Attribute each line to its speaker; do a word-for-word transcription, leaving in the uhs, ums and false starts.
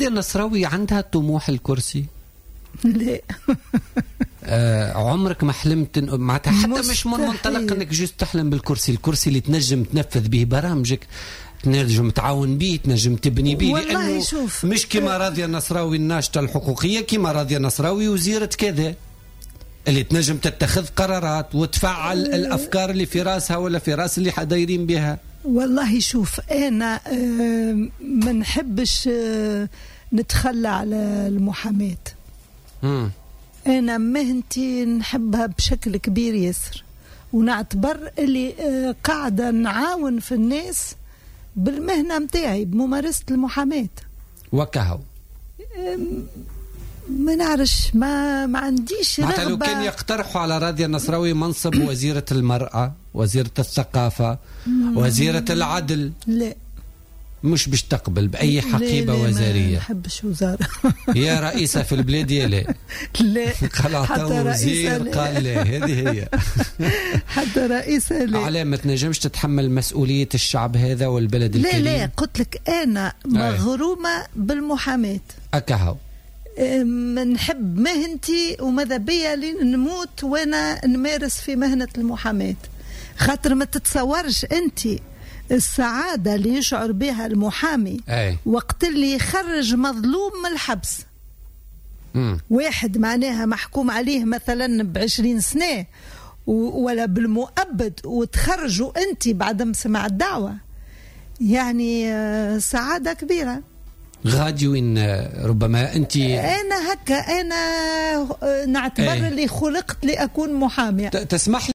Speaker 1: راضية النصراوي عندها طموح الكرسي؟
Speaker 2: لا.
Speaker 1: آه عمرك ما حلمت معناتها حتى مش من منطلق انك جوست تحلم بالكرسي، الكرسي اللي تنجم تنفذ به برامجك، تنجم تعاون به، تنجم تبني به، لانه
Speaker 2: شوف.
Speaker 1: مش كما راضية النصراوي الناشطة الحقوقية، كما راضية النصراوي وزيرة كذا اللي تنجم تتخذ قرارات وتفعل أه الافكار اللي في راسها ولا في راس اللي حدايرين بها.
Speaker 2: والله شوف انا آه ما نحبش آه نتخلى على المحاماة.
Speaker 1: امم
Speaker 2: انا مهنتي نحبها بشكل كبير ياسر، ونعتبر اللي آه قاعدة نعاون في الناس بالمهنة متاعي بممارسة المحاماة.
Speaker 1: وكهو
Speaker 2: ما نعرفش، ما ما عنديش رغبة.
Speaker 1: لو كان يقترحوا على راضية النصراوي منصب وزيرة المرأة، وزيرة الثقافة، وزيرة العدل،
Speaker 2: لا
Speaker 1: مش باش تقبل بأي حقيبة
Speaker 2: لا لا
Speaker 1: وزارية.
Speaker 2: ما نحبش وزارة.
Speaker 1: يا رئيسة في البلاد يا لا
Speaker 2: لا
Speaker 1: قال عطا وزير قال لا، هذه هي.
Speaker 2: حتى رئيسة لا.
Speaker 1: على ما تنجمش تتحمل مسؤولية الشعب هذا والبلد
Speaker 2: لا
Speaker 1: الكريم.
Speaker 2: لا قلت لك أنا مغرومة بالمحاماة.
Speaker 1: أكهو
Speaker 2: نحب مهنتي وماذا بيا لين نموت وانا نمارس في مهنة المحاماة، خاطر ما تتصورش انت السعادة اللي يشعر بها المحامي
Speaker 1: أي.
Speaker 2: وقت اللي يخرج مظلوم من الحبس.
Speaker 1: مم.
Speaker 2: واحد معناها محكوم عليه مثلا بعشرين سنة ولا بالمؤبد وتخرجوا انت بعد ما سمع الدعوة، يعني سعادة كبيرة.
Speaker 1: غادي وين ربما انت
Speaker 2: انا هكا انا نعتبر
Speaker 1: ايه؟
Speaker 2: اللي خلقت لأكون محامية.
Speaker 1: تسمح